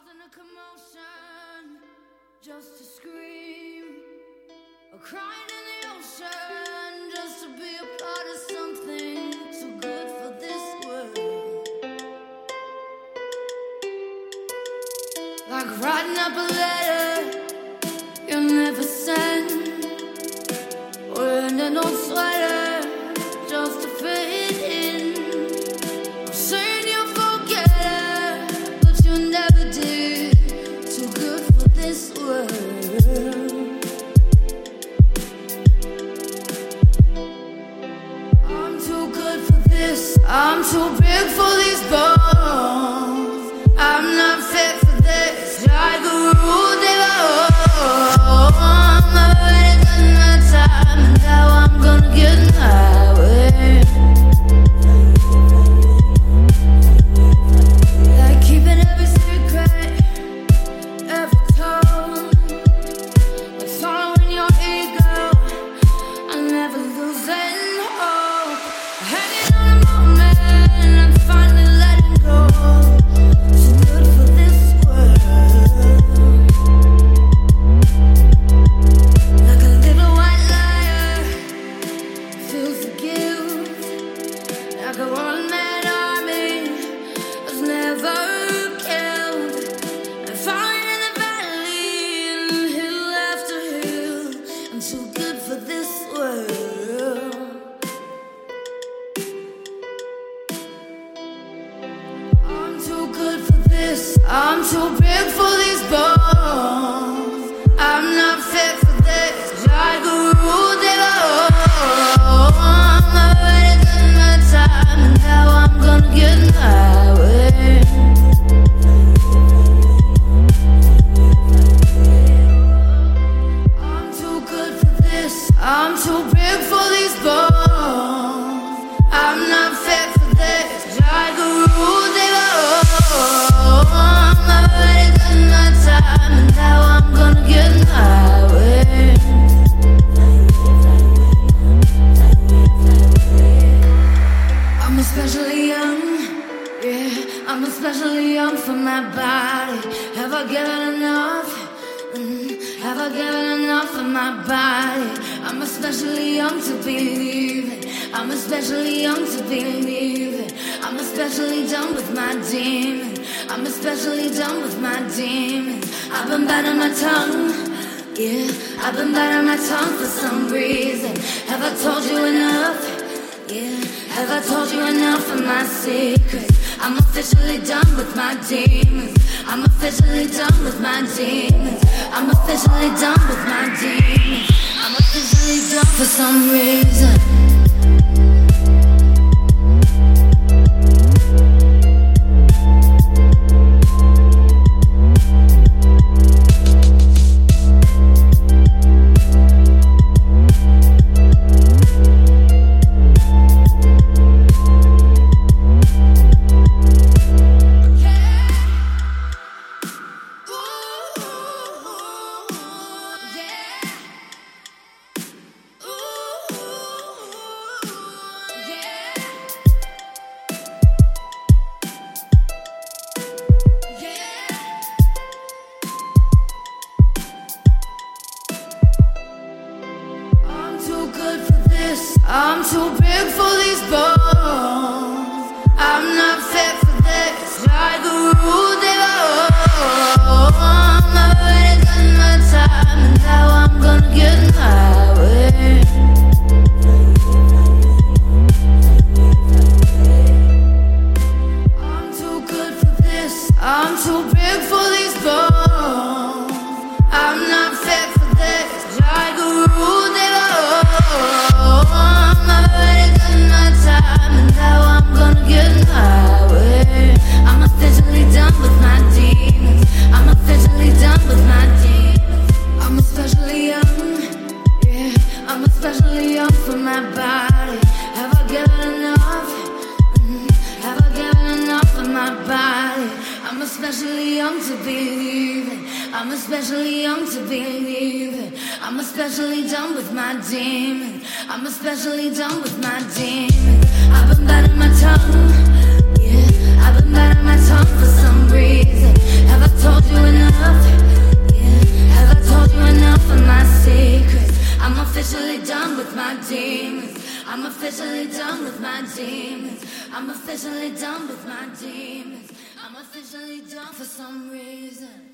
causing a commotion just to scream, or crying in the ocean just to be a part of something too good for this world. Like writing up a letter you never sent, wearing an old sweater just to fit in. I'm saying you'll forget her, but you never did. Too good for this world. I'm too good for this. I'm too big for these bones. I'm not fit for this. Like a rule they I'm already done my time, and now I'm gonna get my way. Like keeping every secret, every tone, like swallowing your ego, I'm never losing hope. Hanging on a moment and finally letting go. Too good for this world. Like a little white liar, feels the guilt. Like a one-man army that's never killed. And falling in the valley and hill after hill. I'm too good for this world. I'm too good for this. I'm too big for these bones. I'm not fit for this. Like a rule they I'm already done my time, and now I'm gonna get my way. I'm too good for this. I'm too big for these bones. I'm not fit for this. Like a rule they I'm already done my time, and now I'm gonna get my way. I'm especially young, yeah. I'm especially young for my body. Have I given enough? Have I given enough of my body? I'm especially young to believe it. I'm especially young to believe it. I'm especially done with my demons. I'm especially done with my demons. I've been biting my tongue, yeah. I've been biting my tongue for some reason. Have I told you enough? Yeah. Have I told you enough of my secrets? I'm officially done with my demons. I'm officially done with my demons. I'm officially done with my demons. I'm officially done for some reason. I'm too big for these bones. I'm not fit for this. Like a rule they I'm already done my time, and now I'm gonna get my way. I'm too good for this. I'm too big for these bones. I'm not fit for this. Like a rule they I'm already done my time, and now I'm gonna get my way. I'm officially done with my demons. I'm officially done with my demons. I'm especially young, yeah. I'm especially young for my body. Have I given enough? Have I given enough of my body? I'm especially young to believe it. I'm especially young to believe it. I'm especially done with my demons. I'm especially done with my demons. I've been biting my tongue, yeah. I've been biting my tongue for some reason. Have I told you officially done with my demons. I'm officially done with my demons. I'm officially done with my demons. I'm officially done for some reason.